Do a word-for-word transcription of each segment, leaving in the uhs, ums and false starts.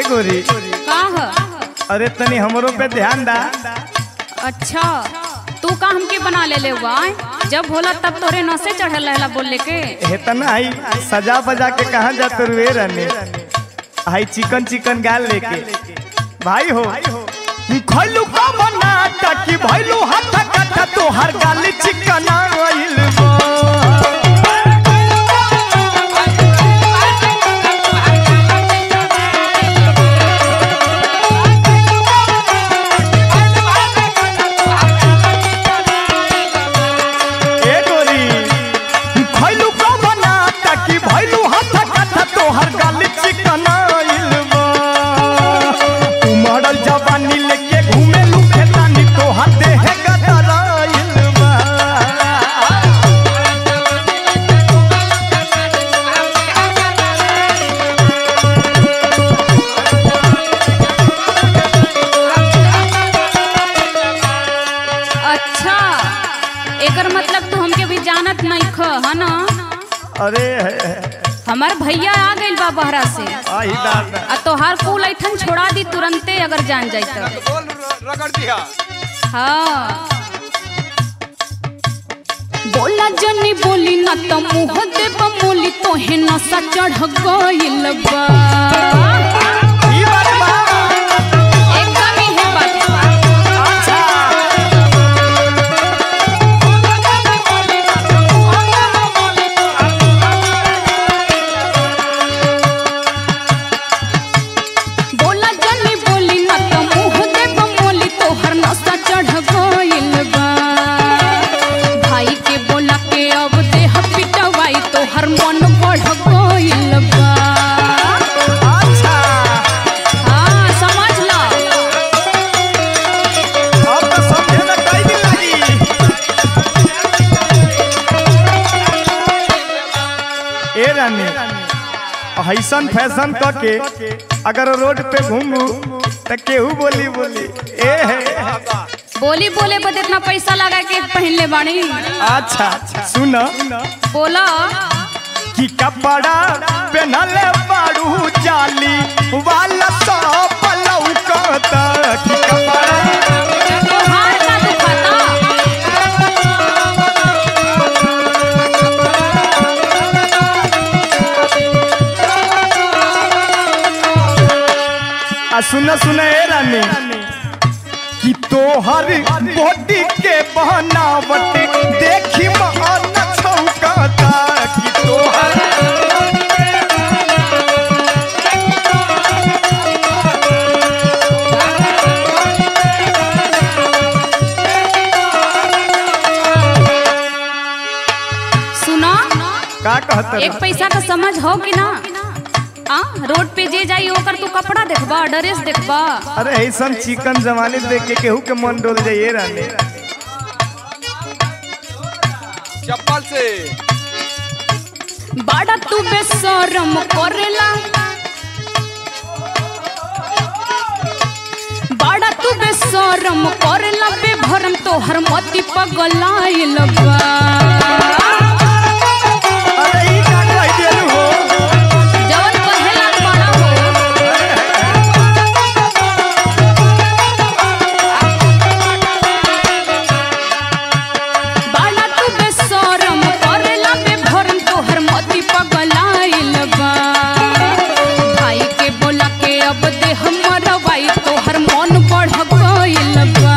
गोरी का ह? अरे तनी हमरो पे ध्यान दा। अच्छा तू का हमके बना ले ले हुआ जब होला तब तोरे नशे चढ़ल रहला बोले के। हेतना आई सजा बजा के कहाँ जाते रुए रहने आई चिकन चिकन गाल लेके भाई हो खैलू का बना ताकि भैलू हाथ कथा तो हर गाल चिकन आइल बा। अरे हमार भैया आ गइल बा बहरा से आई दादा आ तोहार कुल ऐठन छोड़ा दी तुरंते अगर जान जाई तो बोल रगड़ दिया। हाँ बोला जनी बोली ना तो मुँह दे बमोली तोहे नशा चढ़ गइल बा। ई बात बा एकदम ही है बात। अच्छा बोला जनी बोली ना तो मुँह दे बमोली तोहर नशा चढ़ गइल बा। भाई के बोला के अब देह पिटवाई तोहर मन बढ़ गइल बा। अच्छा हाँ समझ ला। अब तो समझे में कई दिन लगी। ए रानी ऐसन फैशन क के अगर रोड पे घूमू तो केहू बोली बोली ए है। बोली बोले बद इतना पैसा लगा के पहन ले बानी। अच्छा सुन बोला कि कपड़ा पहनले बाड़ू जाली वाला सब लौकता कि कपड़ा तोहार का दुखता। आ सुन सुन ए रानी कि तोहर बॉडी के बनावट देखी मन छौकता कि तोहर सुना का कहत एक पैसा का समझ हो कि ना। आ रोड पे जे जाई ओकर तू कपड़ा देखबा ड्रेस देखबा। अरे ऐसन चिकन जवानी देख के केहू के मन डोल जाइए रानी। चप्पल से बड़ा तू बेशरम करेला बड़ा तू बेशरम करेला बेभरम तोहर मति पगलाइल बा। अरे ई का कह देलू हो जवन कहेला बड़ा हो। बड़ा तू बेशरम करेला बेभरम तोहर मति पगलाइल बा। भाई के बोला के अब दे हमर भाई तोहर मन बढ़ गइल बा।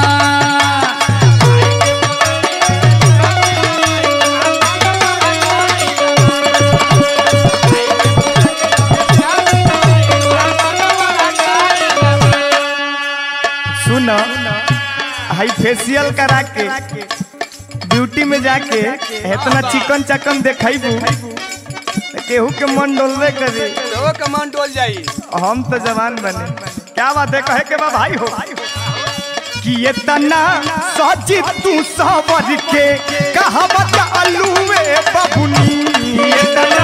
सुन हाई फेशियल करा के ब्यूटी में जाके इतना चिकन चकन देखाइबू तो केहू के मन डोलवे करे। तो कमान डोल जाई। हम तो जवान बने क्या बात है कहे के बा भाई हो कि ये तना सजी तू सावर के कहावत अलुए बबुनी ये तना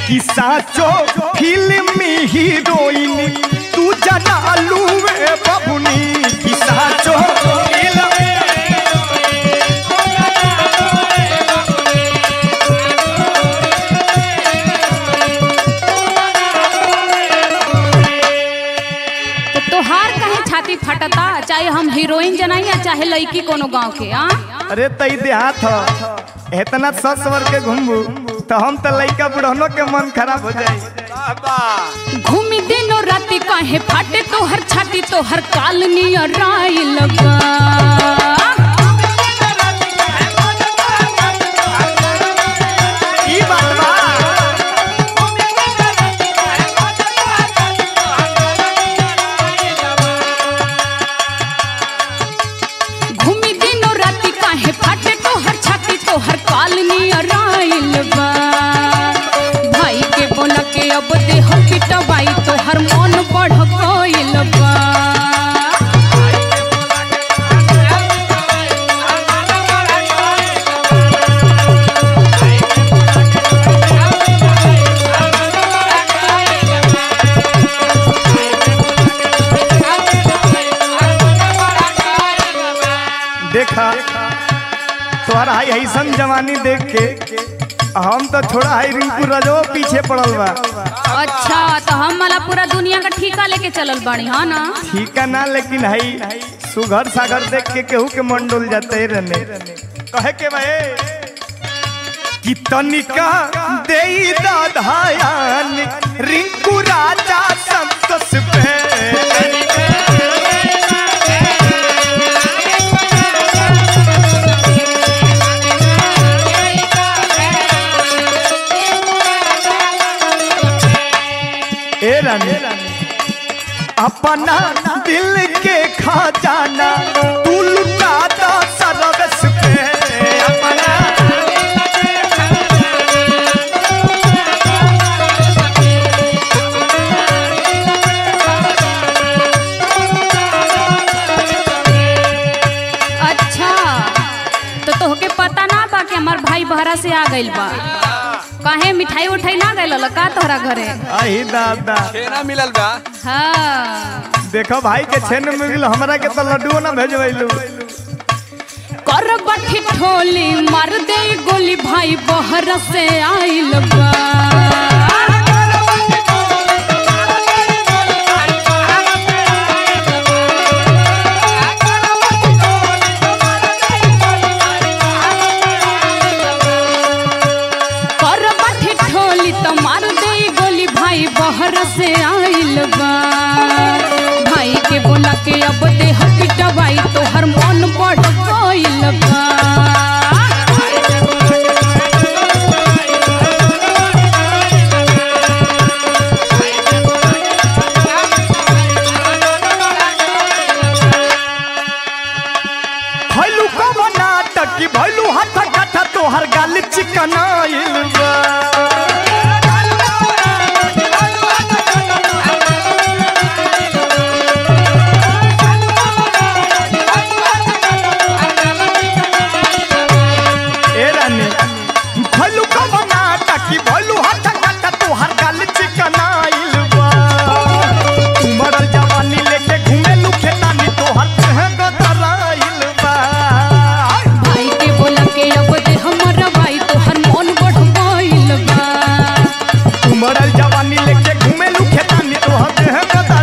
कि साचो फिल्मी हीरोइन तू जनालू वे बबुनी कि साचो फिल्मी तोहार कहे छाती फटता, चाहे हम हीरोइन जनाई या चाहे लड़की कोनो गांव के। आ अरे तई देहात ह इतना सस वर के घूमबू तो हम तो लइका बुढ़नो के मन खराब हो जाई। घूमी दिनो राती काहे फाटे तोहर छाती तोहर काल नियर राइल बा। ई बात बा घूमी दिनो राती काहे फाटे तोहर छाती तोहर काल नियर राइल बा। भाई के बोला के अब देह पिटवाई तोहर मन बढ़ गइल बा। देखा तोहर हाई ऐसन जवानी देख के हम तो थोड़ा हाई रिंकू रजो पीछे पड़ल बा। अच्छा तो हम वाला पूरा दुनिया का ठिका लेके चलल बानी, हाँ ना? ठीक है ना, लेकिन हाई सुघर सागर देख के केहू के मन डोल जाते रहने कहे के भाई कि तनिका देई दाधायान रिंकू राजा संतोष पे ए रानी अपना दिल के खजाना तू लुटा दो सरवस पे अपना अच्छा तो तोहके पता ना बा कि हमार भाई बहरा से आ गइल बा। काहे मिठाई उठाई ना गइल का तोहरा घरे? आई दादा छेना मिलल बा। हाँ देखो भाई के छेन में मिल हमरा के तो लड्डू ना भेजवैलू। कर बठी ठोली मार दे गोली भाई बहरा से आइल बा। कर बठी ठोली तो मार दे गोली भाई बहरा से आइल बा। भाई के बोला के अब देह पिटवाई तोहर मन बढ़ गइल बा। भैलू कब नाटक की भैलू हाथ काठा तोहर गाल चिकनाइल बा। ए रानी भैलू कब नाटक की भैलू हाथ काठा तोहर गाल चिकनाइल बा। मरल जवानी लेके घूमे लुखे तानी तोहर देह गदराइल बा। भाई के बोला के अब दे हमर भाई तोहर मन बढ़ गइल बा। मरल जवानी लेके घूमे लुखे तानी तोहर देह गदराइल